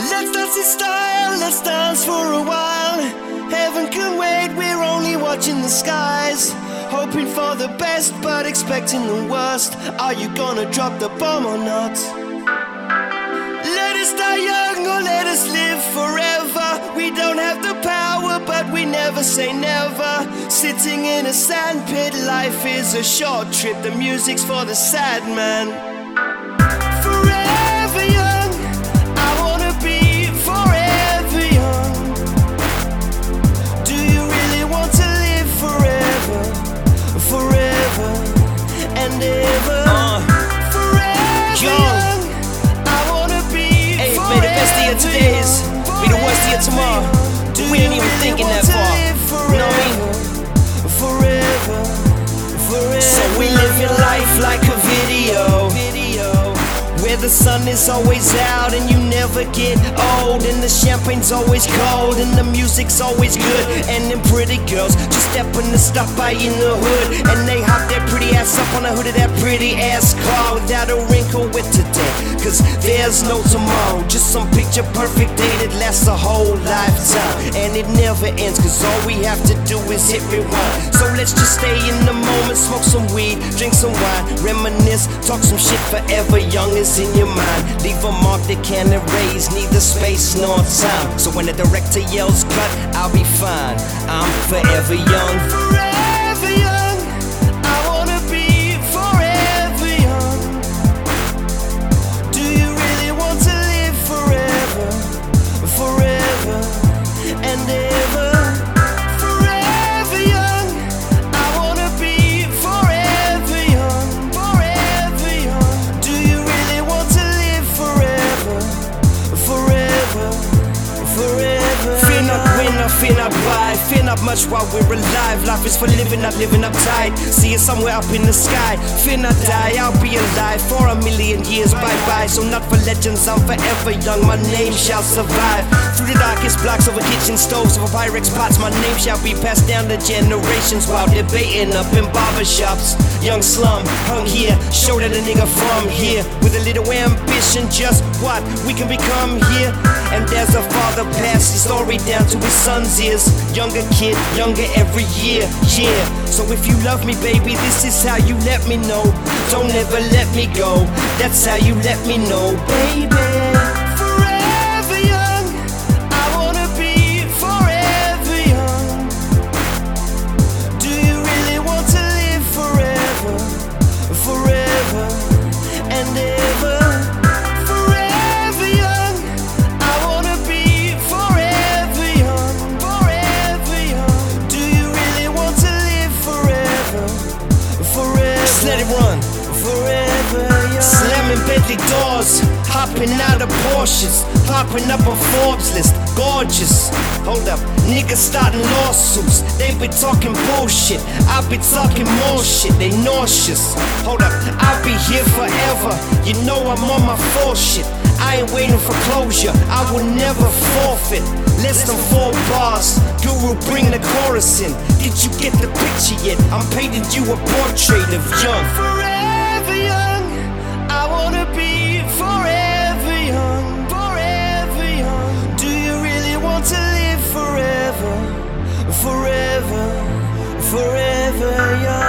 Let's dance in style, let's dance for a while. Heaven can wait, we're only watching the skies. Hoping for the best, but expecting the worst. Are you gonna drop the bomb or not? Let us die young or let us live forever. We don't have the power, but we never say never. Sitting in a sandpit, life is a short trip. The music's for the sad man. Forever young, I wanna be forever young. Do you really want to live forever? Forever and ever. Forever young, I wanna be forever. May the best of your todays be the worst of your tomorrow. We ain't even thinking that far. You know what I mean? Forever, forever. So we live your life like a video, where the sun is always out and you never get old, and the champagne's always cold and the music's always good, and them pretty girls just stepping to stop by in the hood, and they hop their pretty ass up on the hood of that pretty ass car without a wrinkle with today, cause there's no tomorrow. Just some picture perfect day that lasts a whole lifetime, and it never ends, cause all we have to do is hit rewind. So let's just stay in the moment, smoke some weed, drink some wine, reminisce, talk some shit. Forever young is in your mind. Leave a mark that can't erase neither space nor time. So when the director yells cut, I'll be fine. I'm forever young. Forever young, I wanna be forever young. Do you really want to live forever? Forever and ever. Forever young, I wanna be forever young. Forever young. Do you really want to live forever? Forever, forever. Fear not win, or fear not buy. Fear not much while we're alive. Life is for living, not living uptight. See it somewhere up in the sky. Fear not die, I'll be alive for 1,000,000 years. Bye bye. So not for legends, I'm forever young. My name shall survive. Through the darkest blocks, over kitchen stoves, over Pyrex pots, my name shall be passed down to generations while debating up in barbershops. Young slum, hung here, show that a nigga from here. With a little ambition, just what we can become here. And there's a father passed his story down to his son's ears. Younger kid, younger every year, yeah. So if you love me, baby, this is how you let me know. Don't ever let me go, that's how you let me know, baby. Forever young, I wanna be forever young. Do you really want to live forever? Forever and ever. Forever young, I wanna be forever young. Forever young. Do you really want to live forever? Forever. Just let it run. Forever young. Slamming Bentley doors, hopping out of Porsches, popping up on Forbes list, gorgeous. Hold up, niggas starting lawsuits, they be talking bullshit, I be talking more shit, they nauseous. Hold up, I'll be here forever, you know I'm on my full shit. I ain't waiting for closure, I will never forfeit. Less than 4 bars, Guru bring the chorus in. Did you get the picture yet? I'm painting you a portrait of young. Forever young, I wanna be forever young. Forever young. Do you really want to live forever? Forever, forever young.